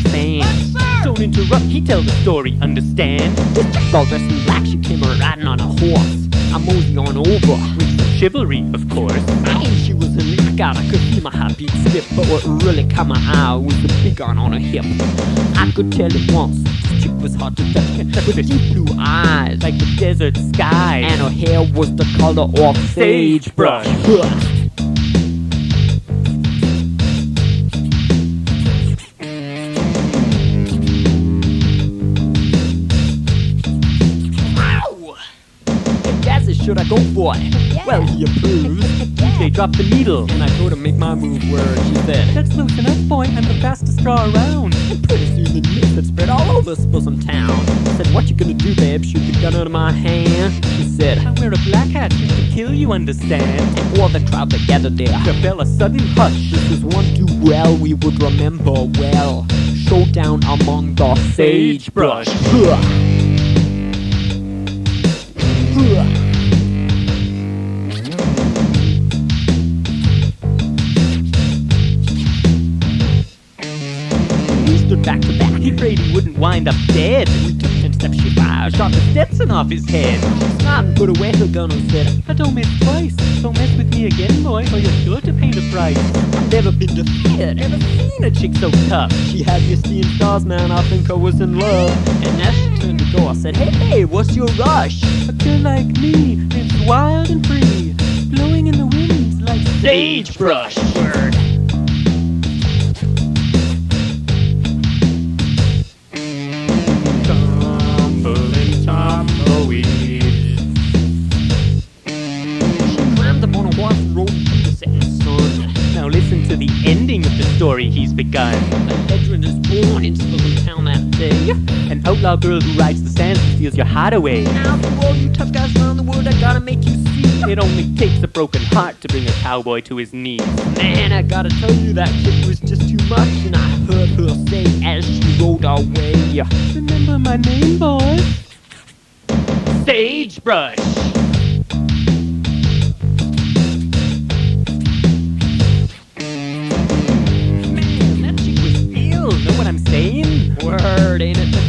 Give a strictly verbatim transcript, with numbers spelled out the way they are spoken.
the sand. Don't interrupt, he tells the story, understand? This chick all dressed in black, she came riding on a horse. I mosey on over with some chivalry, of course. Hey, she was in it, God, I could feel my heartbeat skip. But what really caught my eye was the big gun on her hip. I could tell it once, this chick was hard to touch. With her deep blue eyes, like the desert sky. And her hair was the color of sagebrush. Should I go for it? Yeah. Well, he approves. D J dropped the needle, and I go to make my move where she said, "That's loose enough, boy, I'm the fastest draw around." And pretty soon the news had spread all over Bosom Town. I said, "What you gonna do, babe? Shoot the gun out of my hand?" She said, "I wear a black hat just to kill you, understand?" And all the crowd that gathered there, there fell a sudden hush. This is one too well we would remember well. Showdown among the sagebrush. Back to back, he prayed he wouldn't wind up dead. We took ten steps, she fired, shot the Stetson off his head. She smiled and put away her gun and said, "I don't miss twice, don't mess with me again, boy, or you're sure to pay the price." I've never been defeated, never seen a chick so tough. She had me seeing stars, man, I think I was in love. And as she turned the door, I said, "Hey, hey, what's your rush?" "A girl like me lives wild and free, blowing in the winds like sagebrush." Word. Now listen to the ending of the story he's begun. A veteran is born in Bosom Town that day. An outlaw girl who rides the sands and steals your heart away. Now to all you tough guys around the world, I gotta make you see, it only takes a broken heart to bring a cowboy to his knees. Man, I gotta tell you, that chick was just too much. And I heard her say as she rode away, "Remember my name, boy? Sagebrush." Know what I'm saying? Word, ain't it?